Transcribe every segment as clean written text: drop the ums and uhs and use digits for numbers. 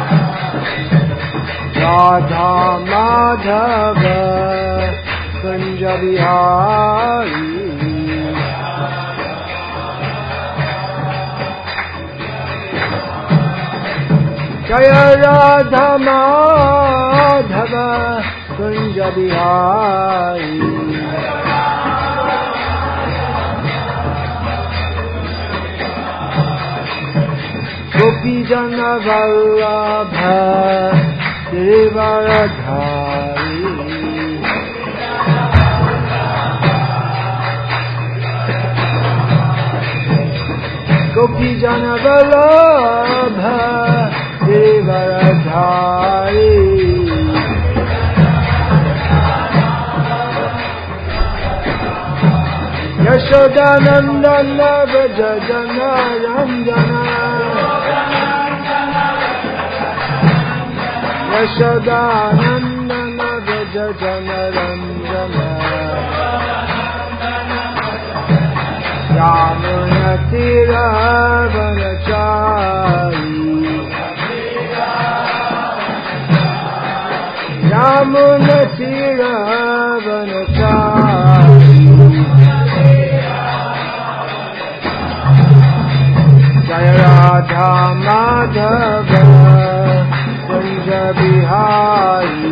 राधा माधव कुंज बिहारी जय राधा माधव कुंज बिहारी गोपी जन वल्लभ गिरिवरधारी गोपी जन वल्लभ गिरिवरधारी यशोदानंदन व्रज जन रंजन यशोदानंदन व्रज जन रंजन यामुना तीरवनचारी यामुना तीरवनचारी जय राधा माधव कुंज बिहारी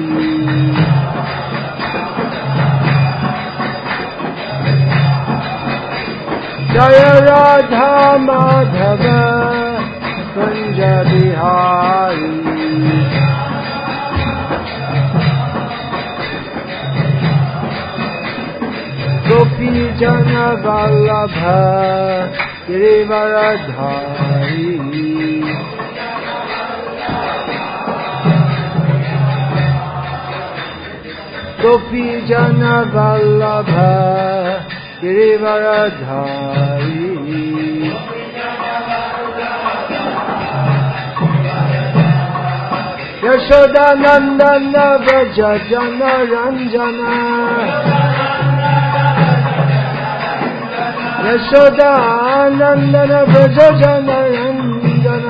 जय राधा माधव कुंज बिहारी गोपी जन वल्लभ गिरिवरधारी गोपी जन वल्लभ गिरिवरधारी यशोदानंदन व्रज जन रंजन यशोदानंदन व्रज जन रंजन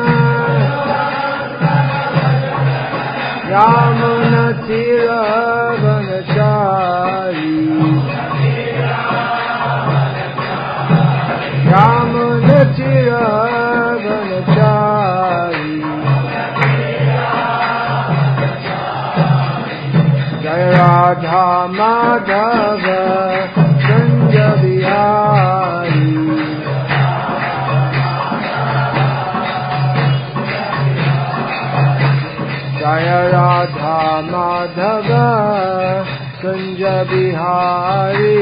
यामुना तीरवनचारी यामुना तीरवनचारी जय राधा माधव कुंज बिहारी जय राधा माधव कुंज बिहारी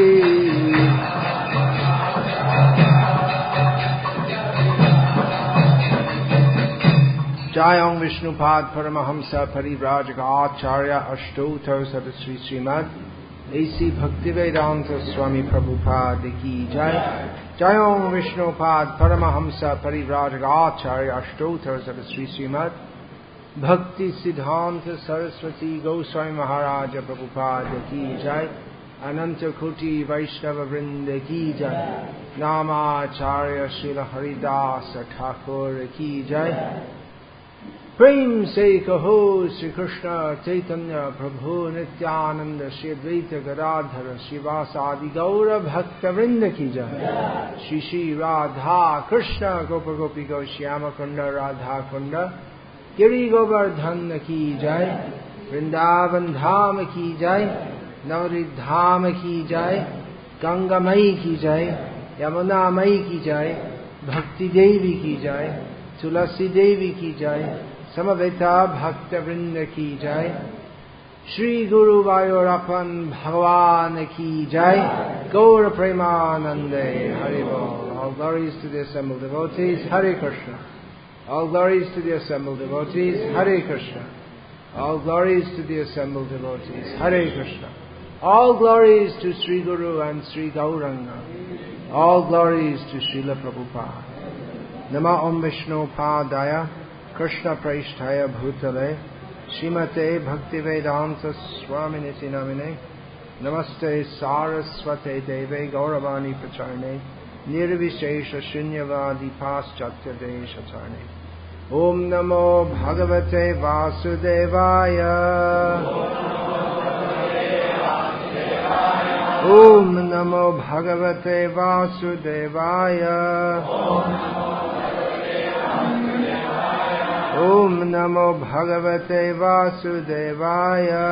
जय ओं विष्णुपाद परमहंस परिव्राजक आचार्य अष्टोत्तर सदश्री श्रीमद ऐसी भक्तिवेदांत स्वामी प्रभुपाद की जय। जय ओं विष्णुपाद परमहंस परिव्राजक आचार्य अष्टोत्तर सदश्री श्रीमद भक्ति सिद्धांत सरस्वती गोस्वामी महाराज प्रभुपाद की जय। अनंत कोटि वैष्णव वृंद की जय। नामाचार्य श्रील हरिदास ठाकुर की जय। प्रेम से कहो श्री कृष्ण चैतन्य प्रभु नित्यानंद श्री अद्वैत गदाधर श्रीवासादि गौर भक्त वृंद की जय। श्री श्री राधा कृष्ण गोप गोपी गौ श्याम कुंड राधा कुंड गिरि गोवर्धन की जय। वृंदावन धाम की जय। नवरी धाम की जय। गंगा मई की जय। यमुना मई की जय। भक्ति देवी की जय। तुलसी देवी की जय। समवेता भक्त वृंद की जय। श्री गुरु वायुरपन भगवान की जय। गौर प्रेमानंदे हरि बोल। All glories to the assembled devotees. Hare Krishna. All glories to the assembled devotees. Hare Krishna. All glories to the assembled devotees. Hare Krishna. All glories to Sri Guru and Sri Gauranga. All glories to Srila Prabhupada. Nama Om Vishnu Padaya Krishna Praishtaya Bhutale Srimate Bhaktivedanta Swaminiti Namine Namaste Saraswate Deve Gauravani Pracharne Nirvishesha Shunyavadi Paschatya Deshatarne Om Namo Bhagavate Vasudevaya. Om Namo Bhagavate Vasudevaya. Om Namo Bhagavate Vasudevaya.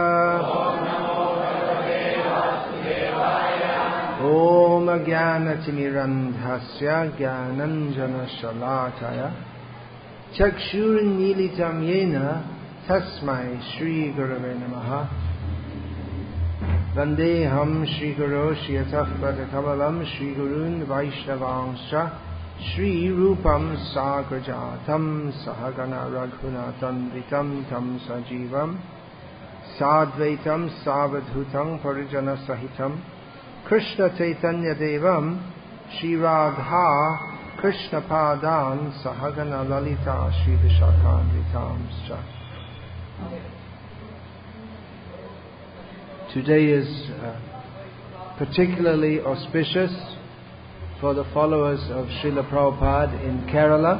Om Jnanatirandhasya Jnananjana Shalakaya Chakshurmilitam Yena Tasmai Shri Gurave Namaha. Vandeham Shri Guru Shiyatah Padakamalam Shri Gurun Vaishnavanscha Shri Rupam Sagrajatam Sahagana Raghunatam Vitam Tam Sajivam Sadvaitam Savadhutam Parijana Sahitam Krishna Chaitanya Devam Shri Radha Krishna Padan Sahagana Lalita Shri Vishakhanvitamscha. Today is particularly auspicious for the followers of Srila Prabhupada in Kerala.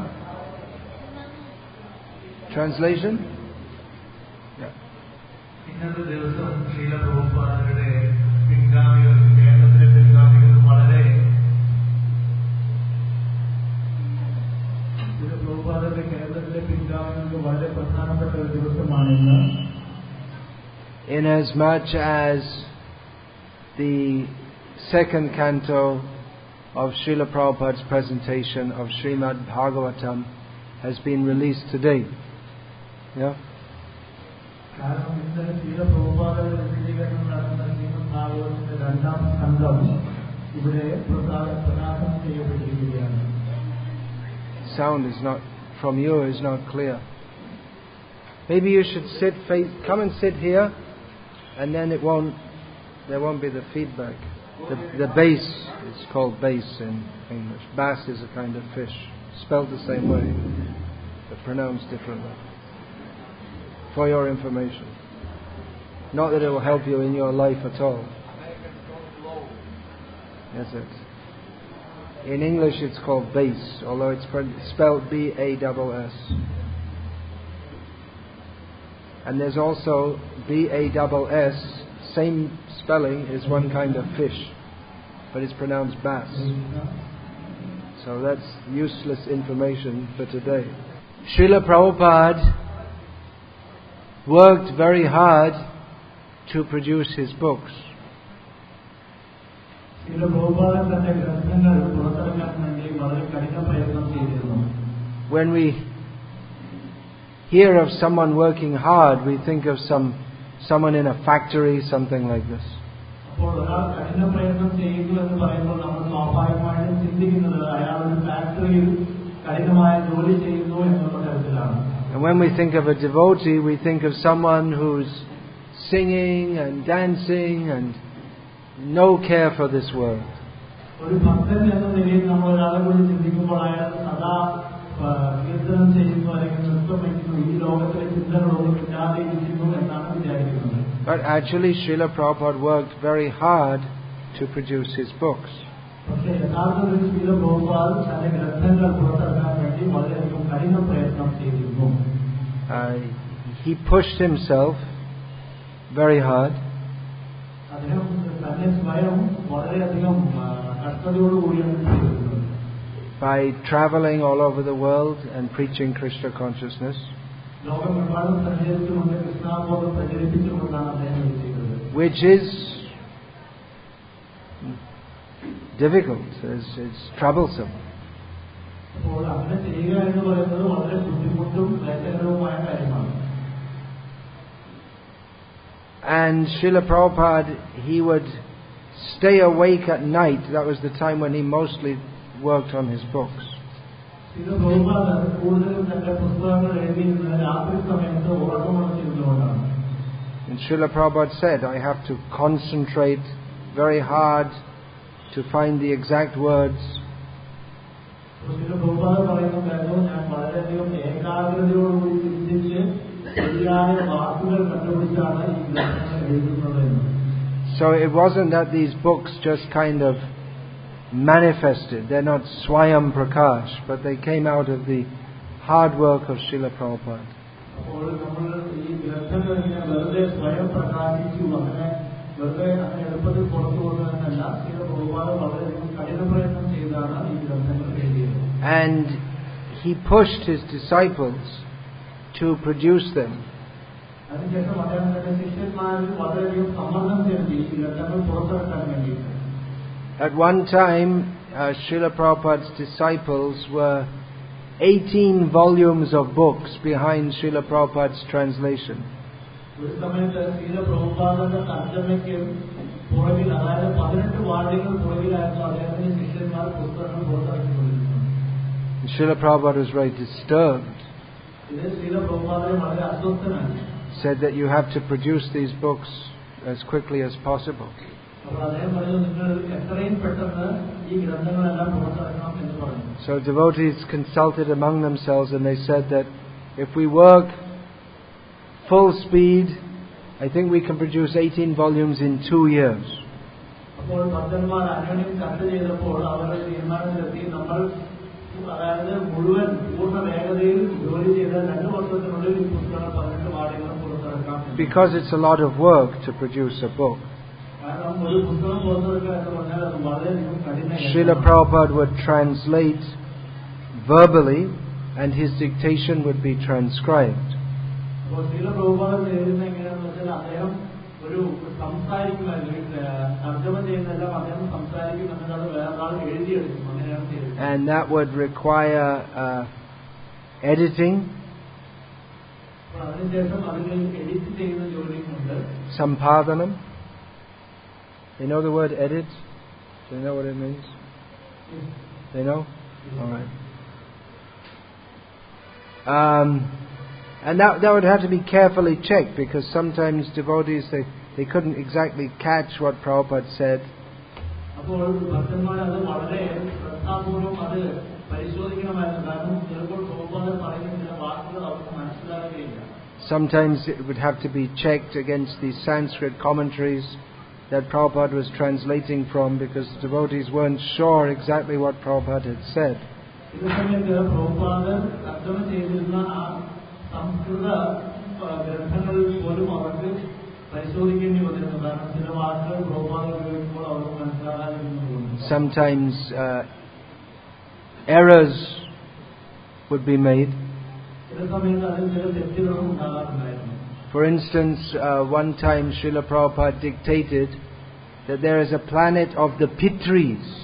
Translation? Yeah. Inasmuch as the second canto of Srila Prabhupada's presentation of Srimad Bhagavatam has been released today. Yeah? Sound is not, from you, is not clear. Maybe you should come and sit here, and then there won't be the feedback. The bass is called bass in English. Bass is a kind of fish, spelled the same way, but pronounced differently. For your information. Not that it will help you in your life at all. Yes, it's. In English it's called bass, although it's spelled B-A-S-S. And there's also B-A-S-S, same spelling, is one kind of fish, but it's pronounced bass. So that's useless information for today. Srila Prabhupada worked very hard to produce his books. When we hear of someone working hard, we think of someone in a factory, something like this. And when we think of a devotee, we think of someone who's singing and dancing and no care for this world. But actually Srila Prabhupada worked very hard to produce his books. He pushed himself very hard. By traveling all over the world and preaching Krishna consciousness, which is difficult, it's troublesome. And Srila Prabhupada, he would stay awake at night. That was the time when he mostly worked on his books. And Srila Prabhupada said, I have to concentrate very hard to find the exact words. So it wasn't that these books just kind of manifested. They're not Swayam Prakash, but they came out of the hard work of Srila Prabhupada. And he pushed his disciples to produce them. At one time, Srila Prabhupada's disciples were 18 volumes of books behind Srila Prabhupada's translation. Srila Prabhupada was very disturbed. Said that you have to produce these books as quickly as possible. So devotees consulted among themselves and they said that if we work full speed, I think we can produce 18 volumes in 2 years. Because it's a lot of work to produce a book. Srila Prabhupada would translate verbally and his dictation would be transcribed. And that would require editing, sampadhanam. They know the word edit? Do they know what it means? They know? Alright. And that would have to be carefully checked because sometimes devotees, they couldn't exactly catch what Prabhupada said. Sometimes it would have to be checked against the Sanskrit commentaries that Prabhupada was translating from because devotees weren't sure exactly what Prabhupada had said. Sometimes errors would be made. For instance, one time Srila Prabhupada dictated that there is a planet of the Pitris.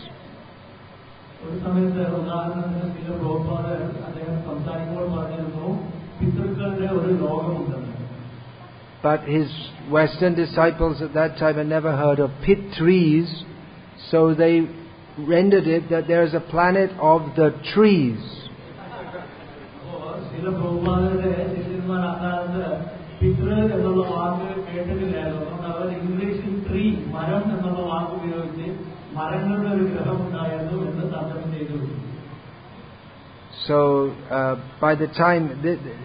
But his Western disciples at that time had never heard of Pitris, so they rendered it that there is a planet of the trees. So by the time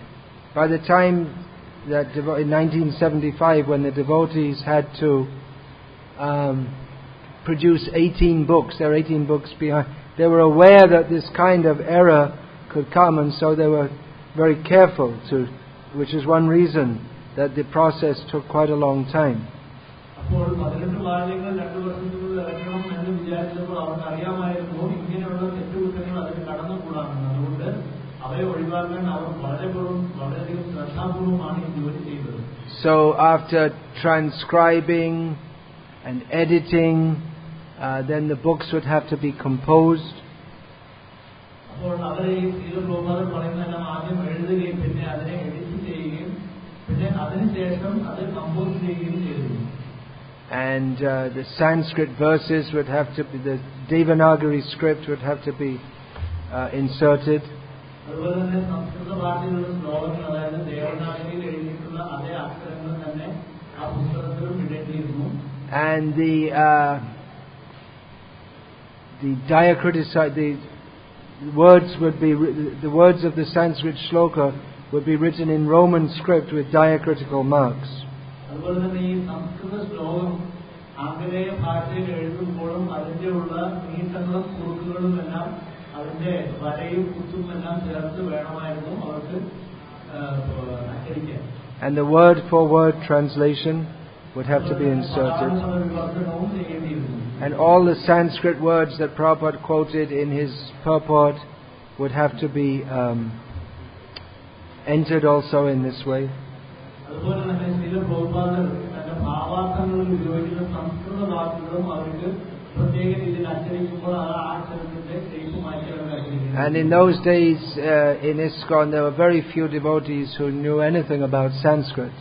that in 1975, when the devotees had to produce 18 books, there are 18 books behind. They were aware that this kind of error could come, and so they were very careful which is one reason that the process took quite a long time. So after transcribing and editing, then the books would have to be composed. And the Sanskrit verses would have to be, the Devanagari script would have to be inserted. And the words of the Sanskrit shloka would be written in Roman script with diacritical marks. അതിന്റെ വരയും കുത്തും എല്ലാം ചേർത്ത് വേണമായിരുന്നു അവർക്ക് അച്ചടിക്കാൻ. And the word-for-word translation would have to be inserted. And all the Sanskrit words that Prabhupada quoted in his purport would have to be entered also in this way. And in those days in ISKCON there were very few devotees who knew anything about Sanskrit.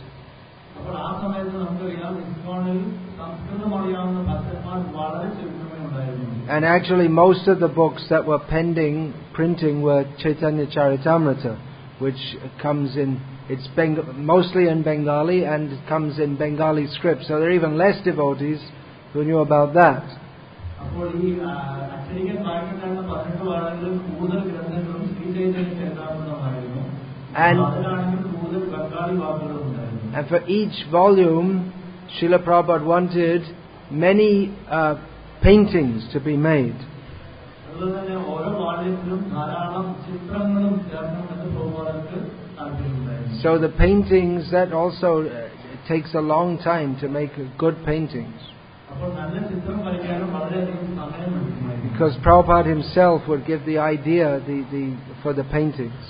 And actually most of the books that were pending printing were Chaitanya Charitamrita, which comes in, it's mostly in Bengali and it comes in Bengali script. So there are even less devotees who knew about that. And for each volume, Srila Prabhupada wanted many paintings to be made. So the paintings, that also takes a long time to make good paintings. Because Prabhupada himself would give the idea for the paintings.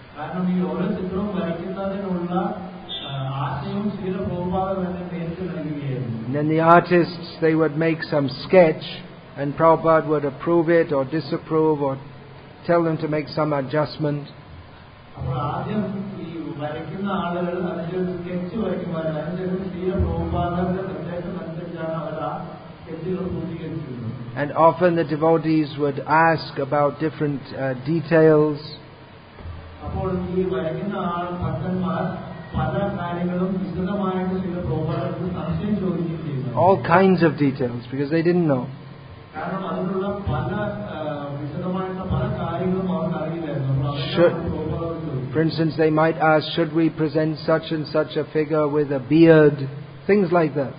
And then the artists, they would make some sketch and Prabhupada would approve it or disapprove or tell them to make some adjustment. And often the devotees would ask about different details. All kinds of details, because they didn't know. For instance, they might ask, should we present such and such a figure with a beard? Things like that.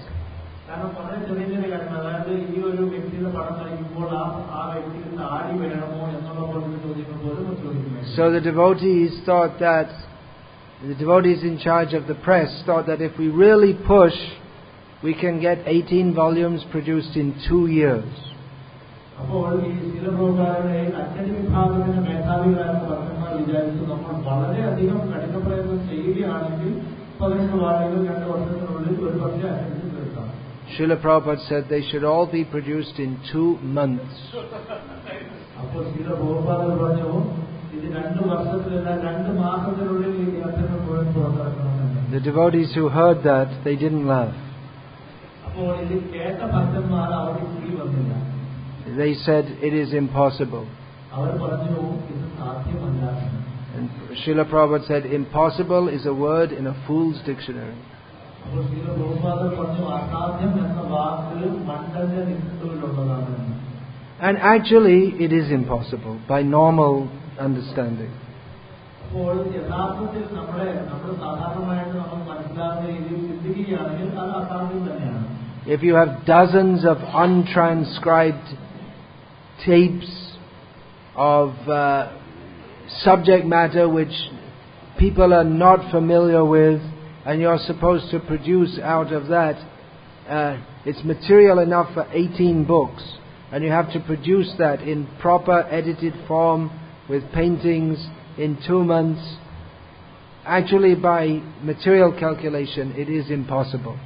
So the devotees in charge of the press thought that if we really push, we can get 18 volumes produced in 2 years. Srila Prabhupada said they should all be produced in 2 months. The devotees who heard that, they didn't laugh. They said it is impossible. And Srila Prabhupada said impossible is a word in a fool's dictionary. And actually it is impossible by normal understanding. If you have dozens of untranscribed tapes of subject matter which people are not familiar with, and you're supposed to produce out of that, it's material enough for 18 books, and you have to produce that in proper edited form with paintings in 2 months. Actually, by material calculation, it is impossible.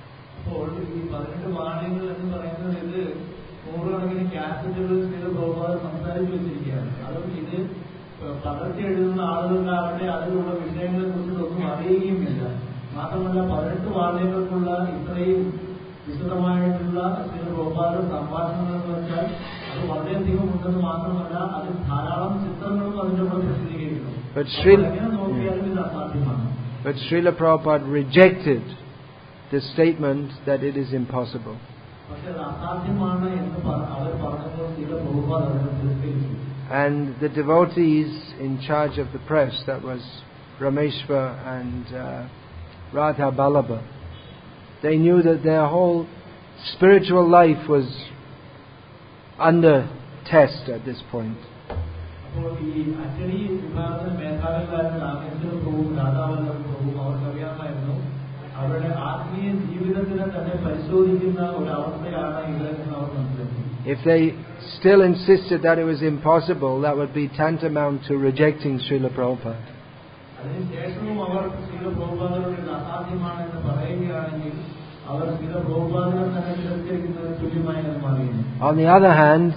But Srila Prabhupada rejected the statement that it is impossible. And the devotees in charge of the press, that was Rameshwar and Radha Ballabha, they knew that their whole spiritual life was under test at this point. അപ്പോൾ ഈ അച്ചടി വിഭാഗത്തിൽ മേധാവികളായിരുന്ന രാമേശ്വര പ്രഭുവും രാധാവല്ലഭ പ്രഭുവും അവർക്കറിയാമായിരുന്നു അവരുടെ ആത്മീയ ജീവിതത്തിനെ തന്നെ പരിശോധിക്കുന്ന ഒരു അവസ്ഥയാണ് ഇത് എന്ന് അവർ മനസ്സിലാക്കി. If they still insisted that it was impossible, that would be tantamount to rejecting Srila Prabhupada. അതിനുശേഷവും അവർ ശ്രീല പ്രഭുപാദരോട് ഇത് അസാധ്യമാണെന്ന് പറയുകയാണെങ്കിൽ അവർ ശ്രീല പ്രഭുപാദരെ തന്നെ തിരസ്കരിക്കുന്നത് തുല്യമായി അത് മാറിയിരുന്നു. On the other hand,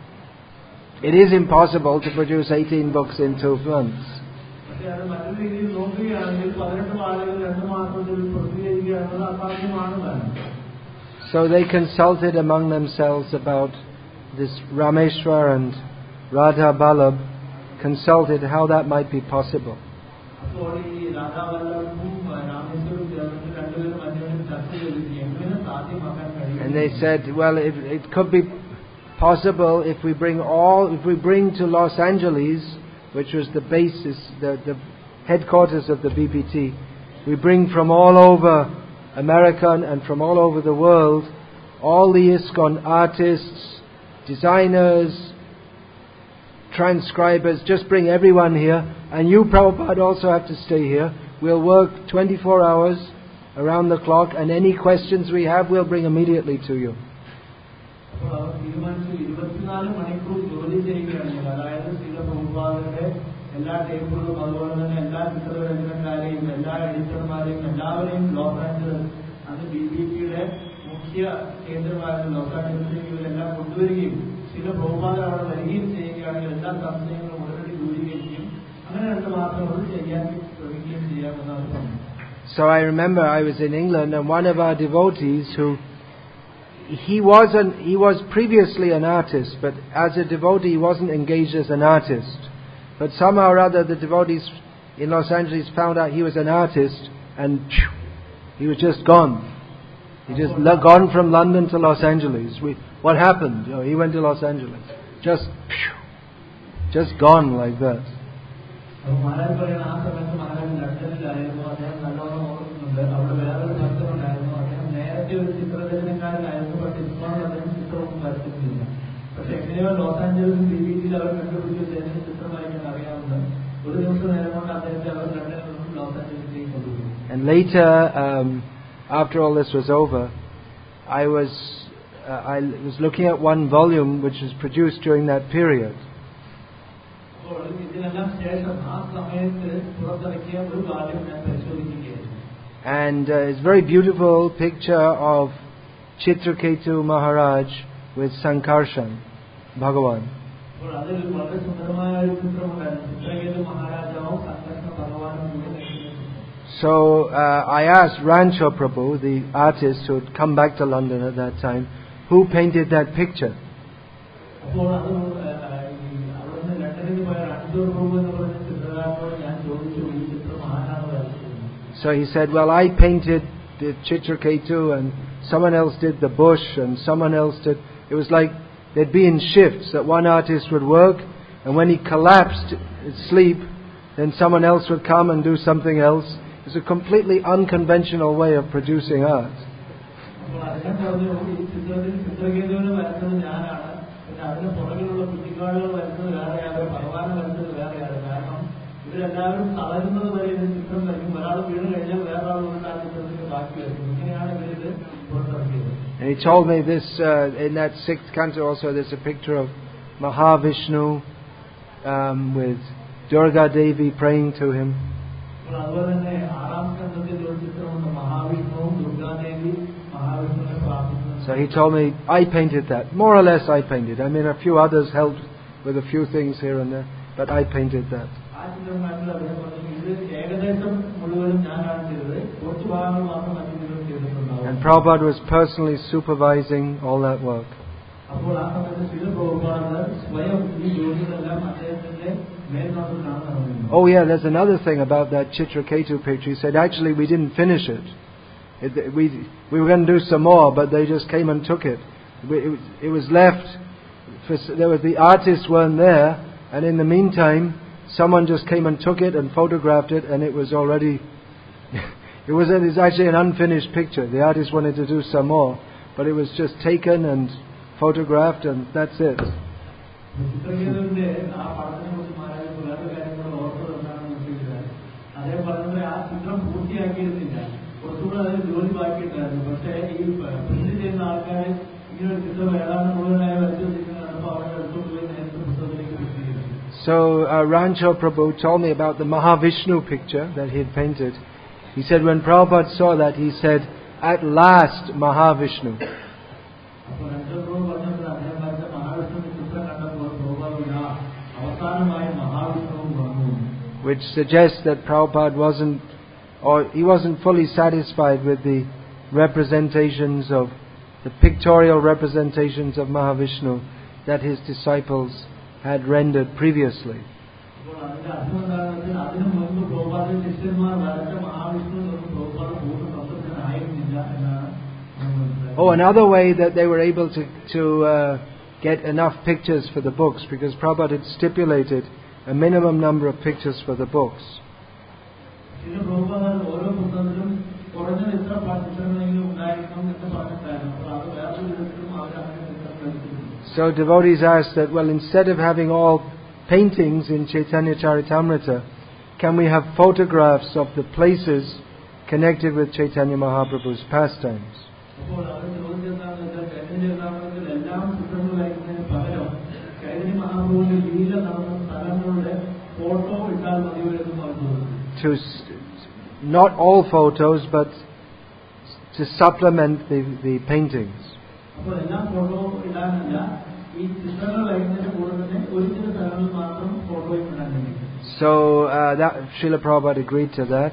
it is impossible to produce 18 books in 2 months. പക്ഷേ അത് മറ്റൊരു രീതിയിൽ നോക്കുകയാണെങ്കിൽ 18 ആളുകൾ 2 മാസത്തിൽ പ്രസിദ്ധീകരിക്കുക എന്നത് അസാധ്യമാണ് തന്നെ. So they consulted among themselves about this Rameshwar and Radha Ballabh, consulted how that might be possible. അപ്പോൾ ഈ രാധാവല്ലഭും രാമേശ്വരും ചേർന്നിട്ട് രണ്ടുപേരും അന്യോന്യം ചർച്ച ചെയ്തിട്ട് എങ്ങനെ സാധ്യമാക്കാൻ കഴിയും? And they said, well, it could be possible if we bring to Los Angeles, which was the basis, the headquarters of the BPT, we bring from all over America and from all over the world, all the ISKCON artists, designers, transcribers, just bring everyone here, and you, Prabhupada, also have to stay here. We'll work 24 hours around the clock, and any questions we have, we'll bring immediately to you. അപ്പോൾ അവർ തീരുമാനിച്ചു 24 മണിക്കൂർ ജോലി ചെയ്യുകയാണെങ്കിൽ, അതായത് ശ്രീല പ്രഭുപാദരുടെ എല്ലാ ടേബിളുകളും അതുപോലെ തന്നെ എല്ലാ ചിത്രരചനക്കാരെയും എല്ലാ എഡിറ്റർമാരെയും എല്ലാവരെയും ലോസ് ആഞ്ചലസ് അന്ന് BBPയുടെ മുഖ്യ കേന്ദ്രമായിരുന്ന ലോസ് ആഞ്ചലസിലേക്ക് ഇവരെല്ലാം കൊണ്ടുവരികയും ശ്രീല പ്രഭുപാദർ അവിടെ വരികയും ചെയ്യുകയാണെങ്കിൽ എല്ലാ സംശയങ്ങളും ഉടനടി ദൂരീകരിക്കുകയും അങ്ങനെ 2 മാസം കൊണ്ട് ചെയ്യാൻ ശ്രമിക്കുകയും ചെയ്യാമെന്നാണ് പറഞ്ഞത്. So I remember I was in England, and one of our devotees he was previously an artist, but as a devotee he wasn't engaged as an artist. But somehow or other the devotees in Los Angeles found out he was an artist, and he was just gone. He just gone from London to Los Angeles. What happened? He went to Los Angeles. Just gone like that. പക്ഷെ എങ്ങനെയോ loss ആഞ്ചലസും BBCയിൽ അവർ കണ്ടുപിടിച്ച് അദ്ദേഹത്തിന് ചിത്രം വരയ്ക്കാൻ അറിയാവുന്നത് ഒരു ദിവസം നേരം കൊണ്ട് അദ്ദേഹത്തെ അവർ ലണ്ടനിൽ നിന്നും ലോസ് ആഞ്ചലസിലേക്ക് കൊണ്ടുപോയി. And later, after all this was over, I was looking at one volume which was produced during that period. അപ്പോൾ ഇതിനെല്ലാം ശേഷം ആ സമയത്ത് പുറത്തിറക്കിയ ഒരു വാല്യം ഞാൻ പരിശോധിക്കുകയായിരുന്നു. And it's a very beautiful picture of Chitraketu Maharaj with Sankarshan, Bhagavan. അപ്പോൾ അതിൽ വളരെ സുന്ദരമായ ഒരു ചിത്രമുണ്ടായിരുന്നു. ചിത്രകേതു മഹാരാജാവും സംകർഷണ ഭഗവാനും കൂടി നിൽക്കുന്നു. So I asked Rancho Prabhu, the artist who had come back to London at that time, who painted that picture. അപ്പോൾ അത് അവിടുന്ന് ലണ്ടനിൽ പോയ റാഞ്ചോ പ്രഭു എന്ന് പറഞ്ഞ ചിത്രകാരനോട് ഞാൻ ചോദിച്ചു ഈ ചിത്രം ആരാണ് വരച്ചത്? So he said, well, I painted the Chitraketu and someone else did the bush and someone else did. It was like they'd be in shifts, that one artist would work, and when he collapsed asleep, then someone else would come and do something else. It's a completely unconventional way of producing art. And he told me this, in that 6th canto also, there's a picture of Mahavishnu with Durga Devi praying to him. So he told me, I painted that. More or less I painted. I mean, a few others helped with a few things here and there, but I painted that. And Prabhupada was personally supervising all that work. Oh yeah, there's another thing about that Chitraketu picture. He said, actually we didn't finish it. We were going to do some more, but they just came and took it. It was left. The artists weren't there, and in the meantime, someone just came and took it and photographed it, and it was already. It's actually an unfinished picture. The artist wanted to do some more, but it was just taken and photographed, and that's it. ചിത്രകേതുവിന്റെ ആ പടത്തിനെ കുറിച്ച് മഹാരാജ് വേറൊരു കാര്യം കൂടെ ഓർത്തത് എന്താണെന്ന് വെച്ചിട്ടുണ്ടായി. അതേ പറഞ്ഞ ആ ചിത്രം പൂർത്തിയാക്കിയിരുന്നില്ല, കുറച്ചുകൂടെ അതിന് ജോലി ബാക്കിയുണ്ടായിരുന്നു. പക്ഷേ ഈ പ്രിന്റ് ചെയ്യുന്ന ആൾക്കാർ ഇങ്ങനെ ഒരു ചിത്രം ഏതാണ്ട് മുഴുവനായി വരച്ചു വെച്ചിട്ടുണ്ടാകുമ്പോൾ അവരുടെ അടുത്തോട്ട് പോയി നേരത്തെ പുസ്തകത്തിലേക്ക് പ്രസിദ്ധീകരിച്ചു. So Rancho Prabhu told me about the Mahavishnu picture that he had painted. He said when Prabhupada saw that, he said, "At last Mahavishnu." Which suggests that Prabhupada wasn't fully satisfied with the representations of the pictorial representations of Mahavishnu that his disciples had rendered previously. Oh, another way that they were able to get enough pictures for the books, because Prabhupada had stipulated a minimum number of pictures for the books. So devotees asked that, well, instead of having all paintings in Chaitanya Charitamrita, can we have photographs of the places connected with Chaitanya Mahaprabhu's pastimes? Not all photos, but to supplement the paintings. So that Srila Prabhupada agreed to that.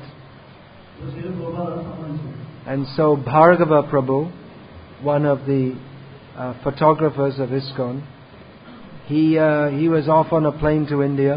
And so Bhargava Prabhu, one of the photographers of ISKCON, he was off on a plane to India.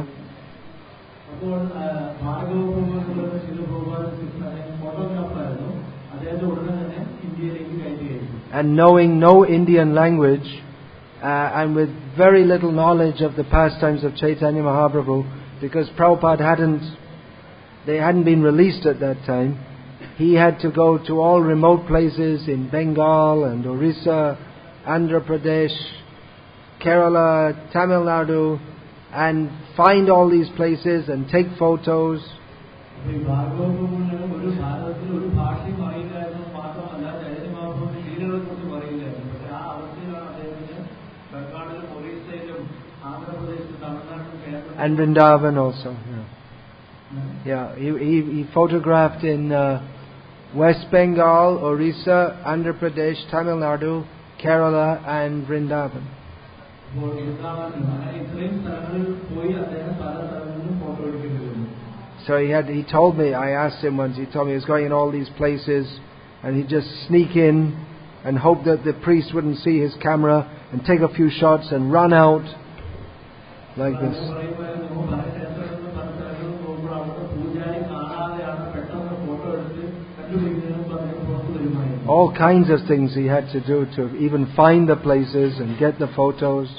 And knowing no Indian language, and with very little knowledge of the pastimes of Chaitanya Mahaprabhu, because Prabhupada hadn't been released at that time, he had to go to all remote places in Bengal and Orissa, Andhra Pradesh, Kerala, Tamil Nadu, and find all these places and take photos. And Vrindavan also. Yeah, he photographed in West Bengal, Orissa, Andhra Pradesh, Tamil Nadu, Kerala, and Vrindavan. So he told me, I asked him once, he told me he was going in all these places and he'd just sneak in and hope that the priest wouldn't see his camera and take a few shots and run out like this. All kinds of things he had to do to even find the places and get the photos.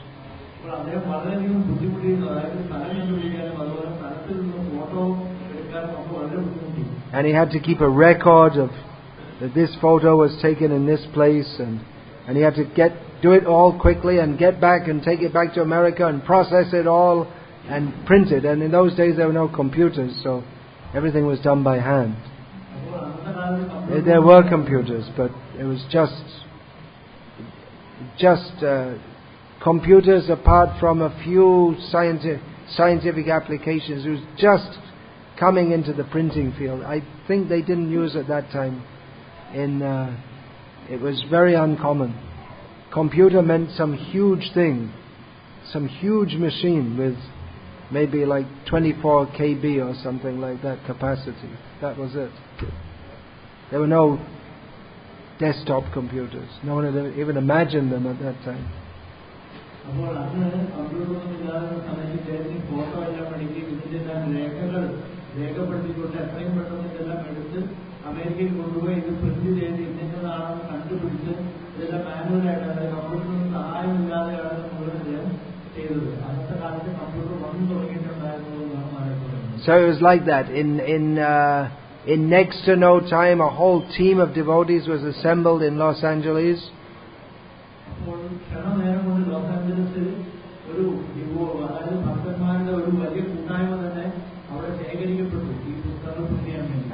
And he had to keep a record of that this photo was taken in this place, and he had to do it all quickly and get back and take it back to America and process it all and print it. And in those days there were no computers, so everything was done by hand. There were computers, but it was just computers apart from a few scientific applications. It was just coming into the printing field. I think they didn't use at that time. It was very uncommon. Computer meant some huge thing, some huge machine with maybe like 24 KB or something like that capacity. That was it. There were no desktop computers. No one had even imagined them at that time. So it was like that. In next to no time, a whole team of devotees was assembled in Los Angeles.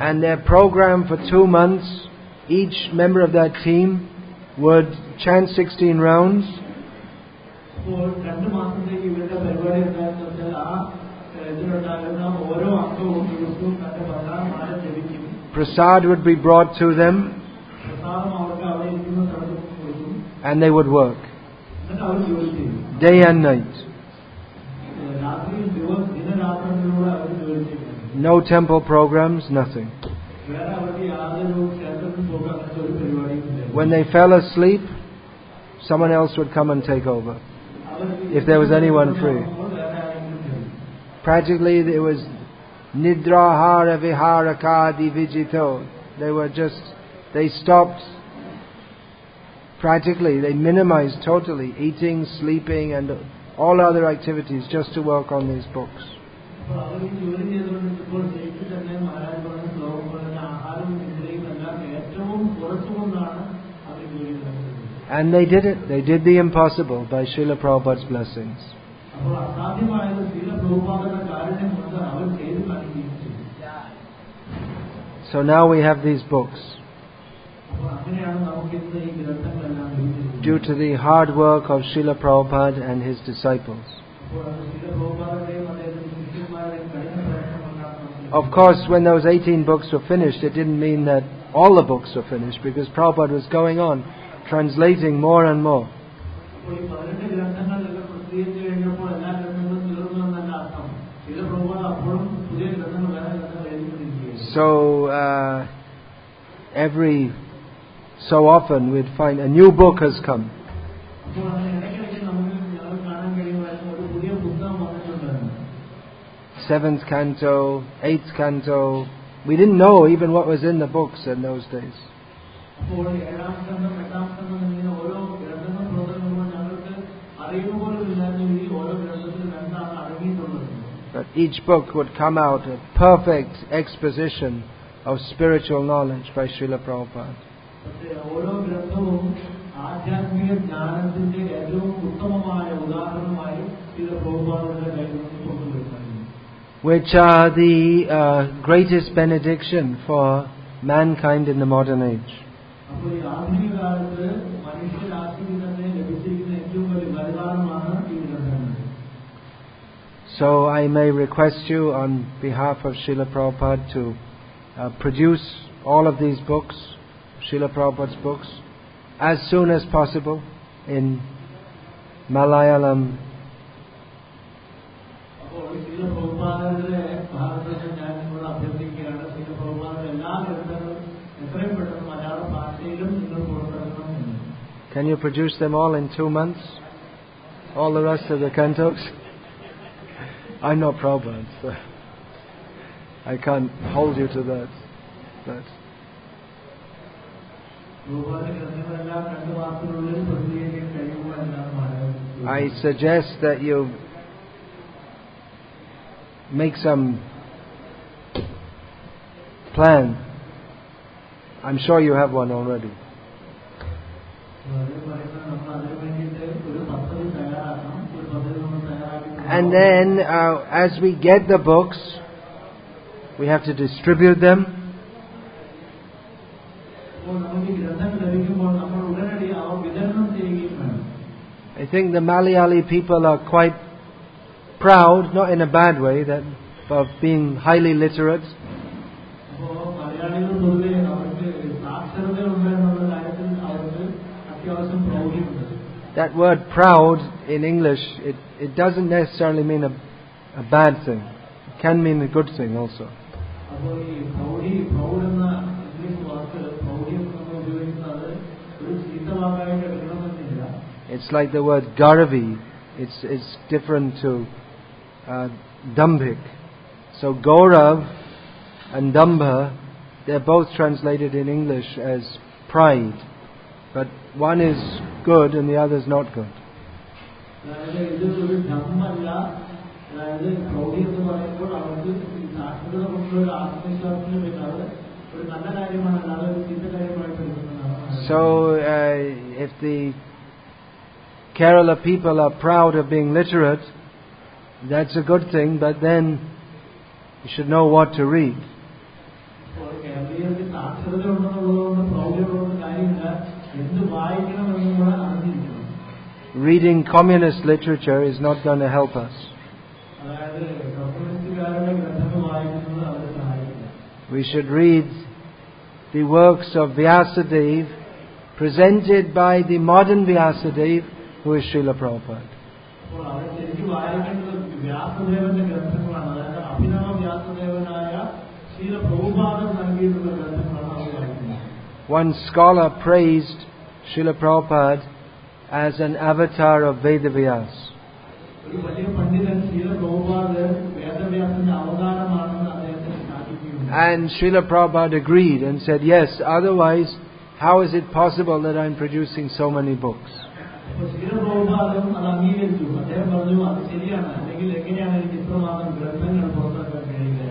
And their program for 2 months, each member of that team would chant 16 rounds. അപ്പോൾ 2 മാസത്തേക്ക് ഇവരുടെ പരിപാടി എന്താണെന്ന് വെച്ചാൽ ആ ഇതിലുണ്ടാകുന്ന ഓരോ അംഗവും ദിവസവും തന്റെ 16 മാല ജപിക്കും. Prasad would be brought to them. പ്രസാദം അവർക്ക് അവിടെ ഇരിക്കുന്ന സ്ഥലത്ത് കൊടുക്കും. And they would work. എന്നിട്ട് അവർ ജോലി ചെയ്യും. Day and night. രാത്രിയും ദിനരാത്രങ്ങളിലൂടെ അവർ ജോലി ചെയ്യും. No temple programs, nothing. വേറെ അവർക്ക് യാതൊരു ക്ഷേത്രത്തിൽ പോകാൻ അങ്ങനത്തെ ഒരു പരിപാടിയും ഇല്ല. When they fell asleep, someone else would come and take over. If there was anyone free. Practically there was Nidrahara Viharakadi Vijito. They stopped. Practically they minimized totally eating, sleeping and all other activities just to work on these books. And they did it. They did the impossible by Srila Prabhupada's blessings. So now we have these books. Due to the hard work of Srila Prabhupada and his disciples. Of course, when those 18 books were finished, it didn't mean that all the books were finished, because Prabhupada was going on, translating more and more. So, every so often we'd find a new book has come. Seventh canto, 8th canto. We didn't know even what was in the books in those days. But each book would come out a perfect exposition of spiritual knowledge by Srila Prabhupada. Which are the greatest benediction for mankind in the modern age. So I may request you on behalf of Srila Prabhupada to produce all of these books, Srila Prabhupada's books, as soon as possible in Malayalam. Can you produce them all in 2 months? All the rest of the cantos? I'm not Prabhupada, so I can't hold you to that. But I suggest that you make some plan. I'm sure you have one already. And then as we get the books, we have to distribute them. I think the Malayali people are quite proud, not in a bad way, that of being highly literate. That word proud in English, it doesn't necessarily mean a bad thing. It can mean a good thing also. It's like the word Garavi. It's different to Dambhik. So Gaurav and Dambha, they're both translated in English as pride. But one is good and the other is not good. So if the Kerala people are proud of being literate, that's a good thing, but then you should know what to read. അപ്പോൾ കേരളീയർക്ക് സാക്ഷരത ഉണ്ടെന്നുള്ളതുകൊണ്ട് പ്രൗഢിയുള്ളതുകൊണ്ട് കാര്യമില്ല, എന്ത് വായിക്കണമെന്നും കൂടെ അറിഞ്ഞിരിക്കണം. Reading communist literature is not going to help us. അതായത് കമ്മ്യൂണിസ്റ്റുകാരുടെ ഗ്രന്ഥങ്ങൾ വായിക്കുന്നത് അവരെ സഹായിക്കില്ല. We should read the works of Vyasadeva presented by the modern Vyasadeva, who is Srila Prabhupada. അപ്പോൾ അവർ ശരിക്കും വായിക്കേണ്ടത് വ്യാസദേവന്റെ ഗ്രന്ഥങ്ങളാണ്. അതായത് അഭിനവ വ്യാസദേവനായ ശ്രീല പ്രഭുപാദൻ നൽകിയിട്ടുള്ള ഗ്രന്ഥങ്ങളാണ് അവർ വായിക്കുന്നത്. One scholar praised Srila Prabhupada as an avatar of Vedavyas. ഒരു വലിയ പണ്ഡിതൻ ശ്രീല പ്രഭുപാദൻ വേദവ്യാസന്റെ അവതാരമാണെന്ന് അദ്ദേഹത്തിന് സ്ഥാപിക്കുകയുണ്ട്. And Srila Prabhupada agreed and said, yes, otherwise, how is it possible that I'm producing so many books? അപ്പോൾ ശ്രീല പ്രഭുപാദൻ അത് അംഗീകരിച്ചു. അദ്ദേഹം പറഞ്ഞു, അത് ശരിയാണ്, അല്ലെങ്കിൽ എങ്ങനെയാണ് എനിക്ക് ഇത്രമാത്രം ഗ്രന്ഥങ്ങൾ പുറത്തിറക്കാൻ കഴിയുക?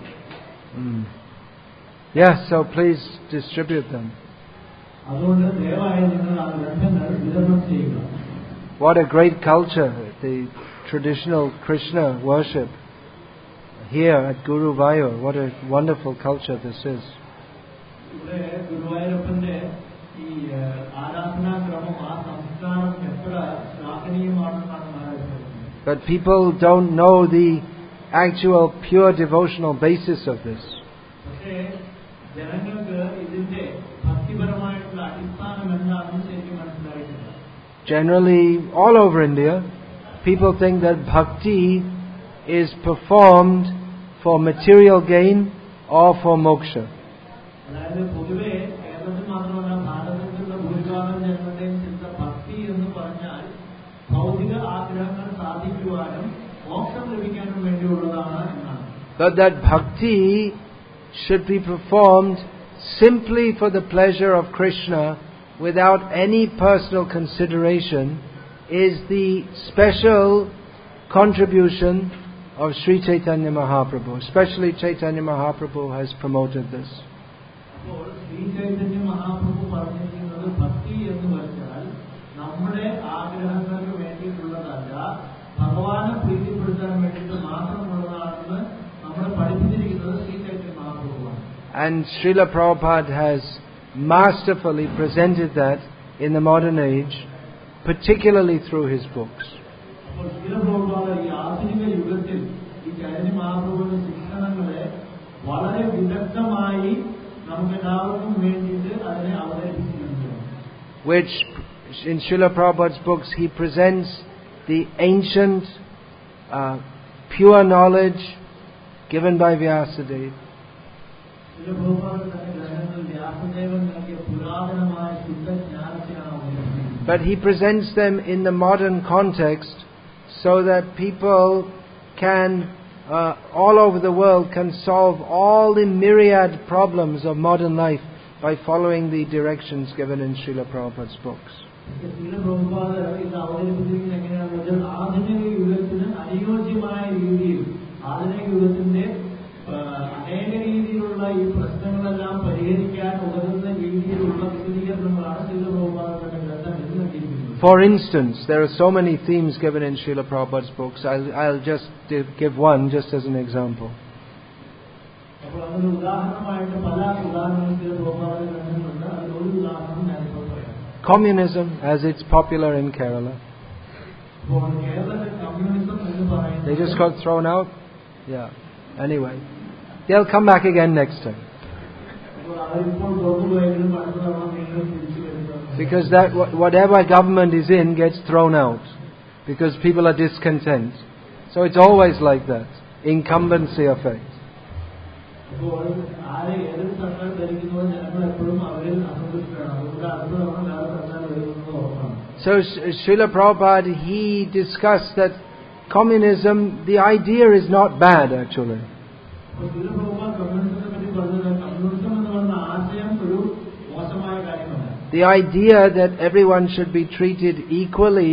Yes, so please distribute them. അതുകൊണ്ട് ദയവായി നിങ്ങൾ ആ ഗ്രന്ഥങ്ങൾ വിതരണം ചെയ്യുക. What a great culture, the traditional Krishna worship here at Guru Vayur. What a wonderful culture this is. ഇവിടെ ഗുരുവായൂരപ്പന്റെ ഈ ആരാധനാക്രമം, ആ സംസ്കാരം എത്ര ശ്ലാഘനീയമാണെന്നാണ് മനസ്സിലാക്കുന്നത്. But people don't know the actual pure devotional basis of this. പക്ഷേ ജനങ്ങൾക്ക് ഇതിന്റെ ഭക്തിപരമായിട്ടുള്ള അടിസ്ഥാനം എന്താണെന്ന് ശരിക്കും മനസ്സിലായിട്ടില്ല. Generally, all over India, people think that bhakti is performed for material gain or for moksha. അതായത് പൊതുവെ കേരളത്തിൽ മാത്രമല്ല ഭാരതത്തിലുള്ള ഭൂരിഭാഗം ജനങ്ങളുടെയും ചിന്ത ഭക്തി എന്ന് പറഞ്ഞാൽ ഭൗതിക ആഗ്രഹങ്ങൾ സാധിക്കുവാനും മോക്ഷം ലഭിക്കാനും വേണ്ടിയുള്ളതാണ് എന്നാണ്. But that bhakti should be performed simply for the pleasure of Krishna without any personal consideration is the special contribution of Sri Chaitanya Mahaprabhu. Especially Chaitanya Mahaprabhu has promoted this. അപ്പോൾ ശ്രീ ചൈതന്യ മഹാപ്രഭു പറഞ്ഞിരിക്കുന്നത് ഭക്തി എന്ന് വെച്ചാൽ നമ്മുടെ ആഗ്രഹങ്ങൾക്ക് വേണ്ടിയിട്ടുള്ളതല്ല, ഭഗവാനെ പ്രീതിപ്പെടുത്താൻ വേണ്ടിയിട്ട് മാത്രമുള്ളതാണെന്ന് നമ്മളെ പഠിപ്പിച്ചിരിക്കുന്നത് Shri Chaitanya മഹാപ്രഭുവാണ്. And Srila Prabhupada has masterfully presented that in the modern age, particularly through his books. അപ്പോൾ ശ്രീല പ്രഭുപാദ ഈ ആധുനിക യുഗത്തിൽ ഈ ചൈതന്യ മഹാപ്രഭുവിന്റെ ശിക്ഷണങ്ങളെ വളരെ വിദഗ്ധമായി നമുക്കെല്ലാവർക്കും വേണ്ടിയിട്ട് അതിനെ അവതരിപ്പിച്ചിട്ടുണ്ട്. Which in Srila Prabhupada's books he presents the ancient pure knowledge given by Vyasadeva. Srila Prabhupada തന്റെ ഗ്രന്ഥങ്ങളിൽ വ്യാസദേവൻ നൽകിയ പുരാതനമായ ശുദ്ധജ്ഞാനത്തെയാണ് അവതരിപ്പിക്കുന്നത്. But he presents them in the modern context so that people can all over the world can solve all the myriad problems of modern life by following the directions given in Srila Prabhupada's books. Srila Prabhupada ഇത് അവതരിപ്പിച്ചിരിക്കുന്നത് എങ്ങനെയാണെന്ന് വെച്ചാൽ ആധുനിക യുഗത്തിന് അനുയോജ്യമായ രീതിയിൽ ആധുനിക യുഗത്തിന്റെ അനേക രീതിയിലുള്ള ഈ പ്രശ്നങ്ങളെല്ലാം പരിഹരിക്കാൻ ഉതകുന്ന രീതിയിലുള്ള വിശദീകരണങ്ങളാണ് ശ്രീല പ്രഭുപാദ തന്റെ ഗ്രന്ഥങ്ങളിൽ നൽകിയിരിക്കുന്നത്. For instance, there are so many themes given in Srila Prabhupada's books. I'll just give one just as an example. അപ്പോൾ അതിന് ഉദാഹരണമായിട്ട് പല ഉദാഹരണങ്ങൾ ശ്രീല പ്രഭുപാദ ഗ്രന്ഥങ്ങളുണ്ട്. അതിൽ ഒരു ഉദാഹരണം ഞാനിപ്പോൾ പറയാം. Communism, as it's popular in Kerala. അപ്പോൾ കേരളത്തിൽ കമ്മ്യൂണിസം എന്ന് പറയുന്നത് They just got thrown out. Yeah. Anyway, they'll come back again next time. അപ്പോൾ അവരിപ്പോൾ പുറത്തുപോയെങ്കിലും അടുത്ത തവണ വീണ്ടും തിരിച്ചു വരുന്നത്. Because that whatever government is in gets thrown out because people are discontent. So it's always like that. Incumbency effect. അപ്പോൾ ആരെ ഏതൊരു സർക്കാർ ഭരിക്കുന്നതോ ജനങ്ങൾ എപ്പോഴും അവരിൽ അസന്തുഷ്ടരാണ്. അതുകൊണ്ട് അടുത്ത തവണ വേറെ സർക്കാർ വരുന്നത് ഉറപ്പാണ്. So Srila Prabhupada, he discussed that communism, the idea is not bad actually. അപ്പോൾ ശ്രീല പ്രഭുപാദ കമ്മ്യൂണിസത്തെ പറ്റി പറഞ്ഞത് കമ്മ്യൂണിസം എന്ന് പറഞ്ഞ ആശയം ഒരു മോശമായ കാര്യമല്ല. The idea that everyone should be treated equally,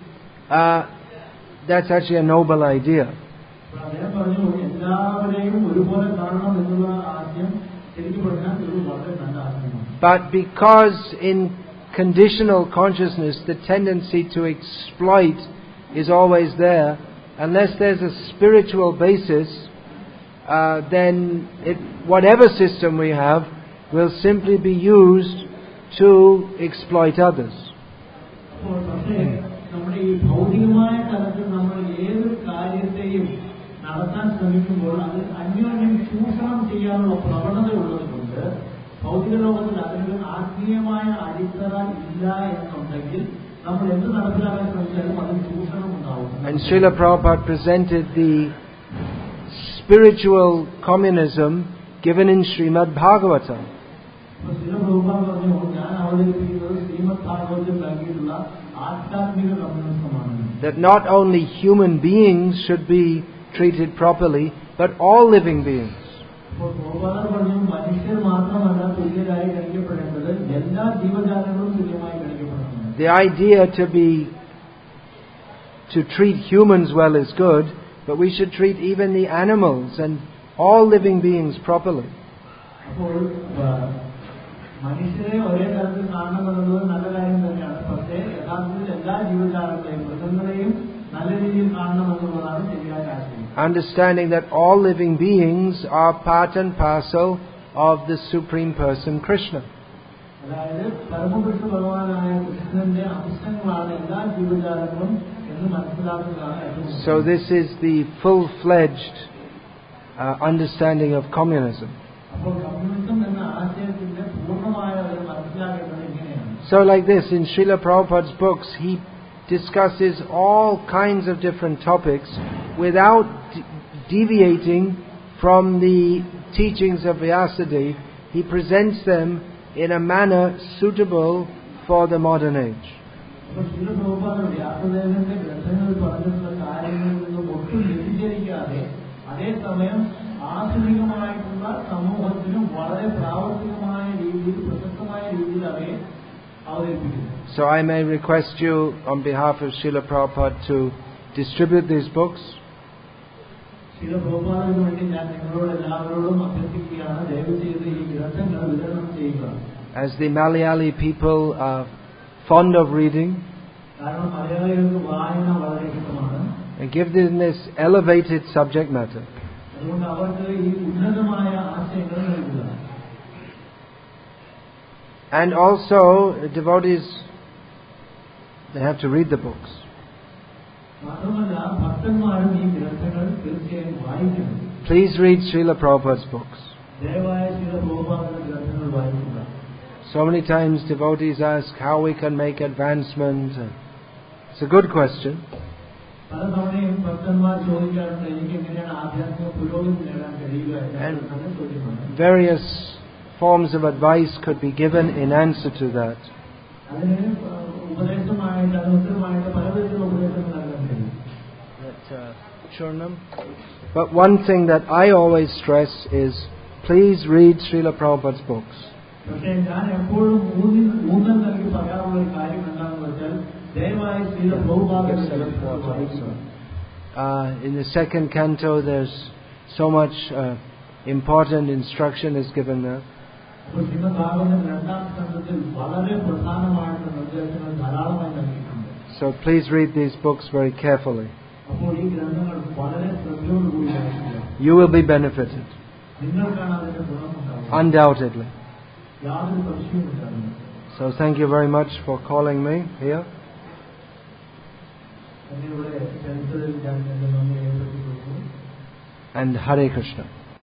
that's actually a noble idea. അദ്ദേഹം പറഞ്ഞു എല്ലാവരെയും ഒരുപോലെ കാണണം എന്നുള്ള ആശയം ശരിക്കും പറഞ്ഞാൽ ഒരു വളരെ നല്ല ആശയമാണ്. But because in conditional consciousness the tendency to exploit is always there, unless there's a spiritual basis, then whatever system we have will simply be used to exploit others. അപ്പോൾ പക്ഷേ നമ്മുടെ ഈ ഭൗതികമായ തലത്തിൽ നമ്മൾ ഏതൊരു കാര്യത്തെയും നടത്താൻ ശ്രമിക്കുമ്പോൾ അത് അന്യോന്യം ചൂഷണം ചെയ്യാനുള്ള പ്രവണത ഉള്ളതുകൊണ്ട് ഭൗതിക ലോകത്തിൽ അതിനൊരു ആത്മീയമായ അടിത്തറ ഇല്ല എന്നുണ്ടെങ്കിൽ നമ്മൾ എന്ത് നടപ്പിലാക്കാൻ ശ്രമിച്ചാലും അതിന് ചൂഷണം ഉണ്ടാവും. And Srila Prabhupada presented the spiritual communism given in Srimad Bhagavatam. Srila Prabhupada പറഞ്ഞു, ഞാൻ അവതരിപ്പിക്കുന്നത് ശ്രീമദ് ഭാഗവതത്തിൽ നൽകിയിട്ടുള്ള ആധ്യാത്മിക കമ്മ്യൂണിസമാണ്. That not only human beings should be treated properly, but all living beings. അപ്പോൾ പ്രഭുപാദർ പറഞ്ഞു, മനുഷ്യർ മാത്രമല്ല തുല്യരായി ഗണിക്കപ്പെടേണ്ടത്, എല്ലാ ജീവജാലങ്ങളും തുല്യമായി ഗണിക്കപ്പെടണം. The idea to treat humans well is good, but we should treat even the animals and all living beings properly. അപ്പോൾ മനുഷ്യരെ ഒരേ തരത്തിൽ കാണണമെന്നുള്ളത് നല്ല കാര്യം തന്നെയാണ്. പക്ഷേ യഥാർത്ഥത്തിൽ എല്ലാ ജീവജാലങ്ങളെയും മൃഗങ്ങളെയും നല്ല രീതിയിൽ കാണണമെന്നുള്ളതാണ് ശരിയായ ആശയം. Understanding that all living beings are part and parcel of the Supreme Person Krishna. അതായത് പരമപുരുഷ ഭഗവാനായ കൃഷ്ണന്റെ അംശങ്ങളാണ് എല്ലാ ജീവജാലങ്ങളും എന്ന് മനസ്സിലാക്കുന്നതാണ്. So this is the full-fledged understanding of communism. അപ്പോൾ കമ്മ്യൂണിസം എന്ന ആശയത്തിന്റെ പൂർണ്ണമായ ഒരു മനസ്സിലാക്കേണ്ടത് ഇങ്ങനെയാണ്. So like this, in Srila Prabhupada's books, he discusses all kinds of different topics without deviating from the teachings of Vyasadeva. He presents them in a manner suitable for the modern age. അപ്പോൾ ശ്രീല പ്രഭുപാദ വ്യാസദേവന്റെ ഗ്രന്ഥങ്ങളിൽ പറഞ്ഞിട്ടുള്ള കാര്യങ്ങളിൽ നിന്നും ഒട്ടും വ്യതിചലിക്കാതെ അതേസമയം ആധുനികമായിട്ടുള്ള സമൂഹത്തിനും വളരെ പ്രാവർത്തികമായ രീതിയിൽ പ്രസക്തമായ രീതിയിൽ അവയെ അവതരിപ്പിക്കുന്നു. So I may request you on behalf of Srila Prabhupada to distribute these books. Srila പ്രഭുപാദന് വേണ്ടി ഞാൻ നിങ്ങളോട് എല്ലാവരോടും അഭ്യർത്ഥിക്കുകയാണ്, ദയവ് ചെയ്ത് ഈ ഗ്രന്ഥങ്ങൾ വിതരണം ചെയ്യുക. As the Malayali people are fond of reading, കാരണം മലയാളികൾക്ക് വായന വളരെ ഇഷ്ടമാണ്. and give them this elevated subject matter. അതുകൊണ്ട് അവർക്ക് ഈ ഉന്നതമായ ആശയങ്ങൾ നൽകുക. And also, devotees, they have to read the books. മാത്രമല്ല ഭക്തന്മാരും ഈ ഗ്രന്ഥങ്ങൾ തീർച്ചയായും വായിക്കണം. Please read Srila Prabhupada's books. ദയവായ Srila പ്രഭുപാദന്റെ ഗ്രന്ഥങ്ങൾ വായിക്കുക. So many times devotees ask how we can make advancement. It's a good question. പലതവണയും ഭക്തന്മാർ ചോദിക്കാറുണ്ട്, എനിക്ക് എങ്ങനെയാണ് ആധ്യാത്മിക പുരോഗതി നേടാൻ കഴിയുക എന്ന ചോദ്യമാണ്. Various forms of advice could be given in answer to that. അതിന് ഉപദേശമായിട്ട് അനുസൃതമായിട്ട് പലവിധത്തിലുള്ള ഉപദേശങ്ങൾ നൽകാൻ കഴിയും. But one thing that I always stress is, please read Srila Prabhupada's books. പക്ഷേ ഞാൻ എപ്പോഴും ഊന്നൽ നൽകി പറയാറുള്ള ഒരു കാര്യം എന്താണെന്ന് വെച്ചാൽ, ദയവായി Srila Prabhupada in the second canto there's so much important instruction is given there. അപ്പോൾ ശ്രീമദ് ഭാഗവതം രണ്ടാം സ്കന്ധത്തിൽ വളരെ പ്രധാനമായിട്ടുള്ള നിർദ്ദേശങ്ങൾ ധാരാളമായി നൽകിയിട്ടുണ്ട്. So please read these books very carefully. അപ്പോൾ ഈ ഗ്രന്ഥങ്ങൾ വളരെ ശ്രദ്ധയോടുകൂടി വായിക്കുക. You will be benefited. നിങ്ങൾക്കാണ് അതിന്റെ ഗുണമുണ്ടാവുക. Undoubtedly. യാതൊരു സംശയവും ഉണ്ടാകുന്നു. So thank you very much for calling me here. എന്നിവിടെ ക്ഷണിച്ചതിൽ ഞാൻ എന്റെ നന്ദി രേഖപ്പെടുത്തി കൊടുക്കുന്നു. And Hare Krishna.